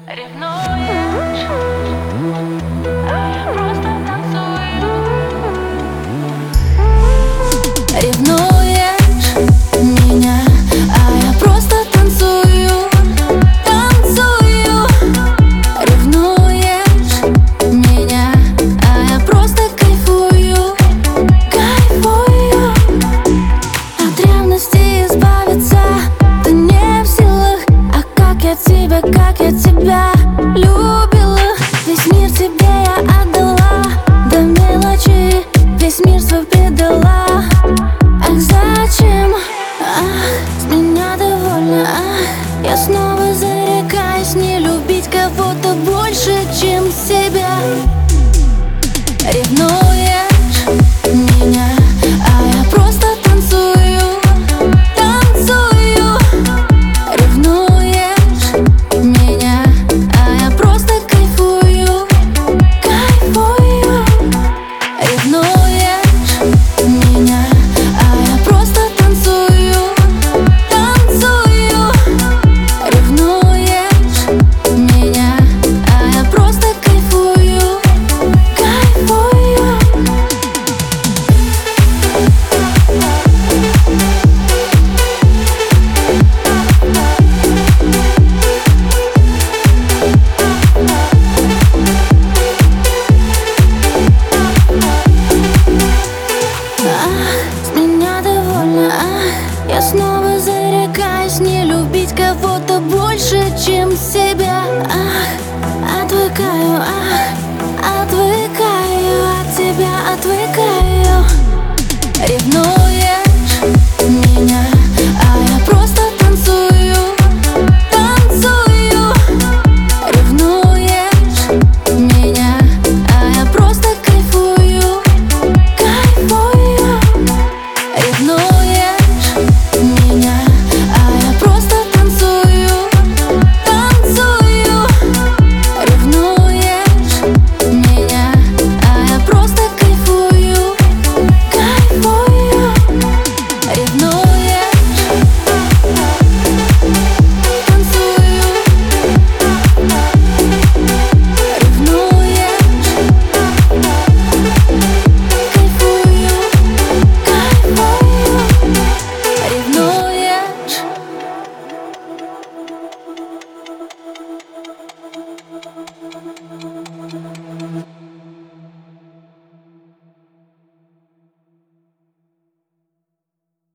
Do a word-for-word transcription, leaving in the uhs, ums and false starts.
Ревнуешь, а я просто танцую. Ревнуешь меня, а я просто танцую, танцую. Ревнуешь меня, а я просто кайфую, кайфую. От ревности избавиться ты не в силах. А как я тебя, как я тебя любила. Весь мир тебе я отдала, до мелочи весь мир свой предала. Ах, зачем? Ах, с меня довольна. Ах, я снова зарекаюсь не любить кого-то больше, чем себя. Ревнуешь меня, а я просто танцую, танцую. Ревнуешь меня, а я просто кайфую, кайфую. Ревнуешь меня, а я просто танцую, танцую. Ревнуешь меня, а я просто кайфую, кайфую. Ах, с меня довольна. Ах, я снова зарекаюсь не любить кого-то больше, чем себя.